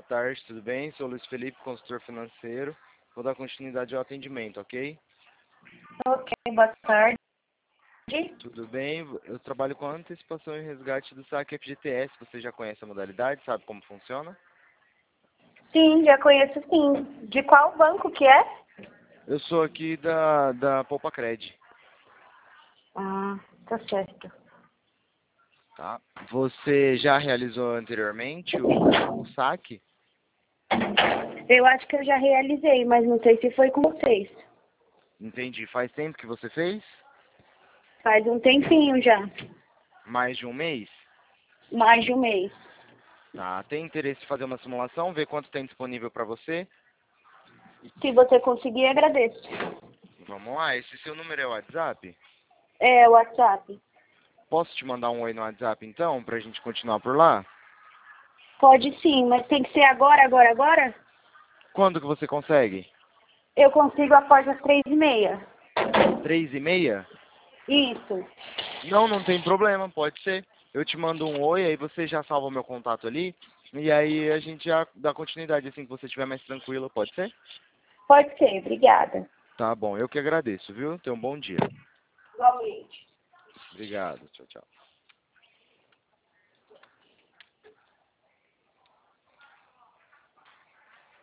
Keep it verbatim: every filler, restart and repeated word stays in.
tarde, tudo bem? Sou Luiz Felipe, consultor financeiro. Vou dar continuidade ao atendimento, ok? Ok, boa tarde. Tudo bem? Eu trabalho com antecipação e resgate do saque F G T S. Você já conhece a modalidade? Sabe como funciona? Sim, já conheço sim. De qual banco que é? Eu sou aqui da, da Poupa Cred. Ah, tá certo. Tá? Você já realizou anteriormente o, o saque? Eu acho que eu já realizei, mas não sei se foi com vocês. Entendi. Faz tempo que você fez? Faz um tempinho já. Mais de um mês? Mais de um mês. Tá. Tem interesse em fazer uma simulação? Ver quanto tem disponível para você? Se você conseguir, agradeço. Vamos lá. Esse seu número é o WhatsApp? É, o WhatsApp. Posso te mandar um oi no WhatsApp, então, pra gente continuar por lá? Pode sim, mas tem que ser agora, agora, agora? Quando que você consegue? Eu consigo após as três e meia. Três e meia? Isso. Não, não tem problema, pode ser. Eu te mando um oi, aí você já salva o meu contato ali. E aí a gente já dá continuidade, assim que você estiver mais tranquilo, pode ser? Pode ser, obrigada. Tá bom, eu que agradeço, viu? Tenha um bom dia. Igualmente. Obrigado, tchau, tchau.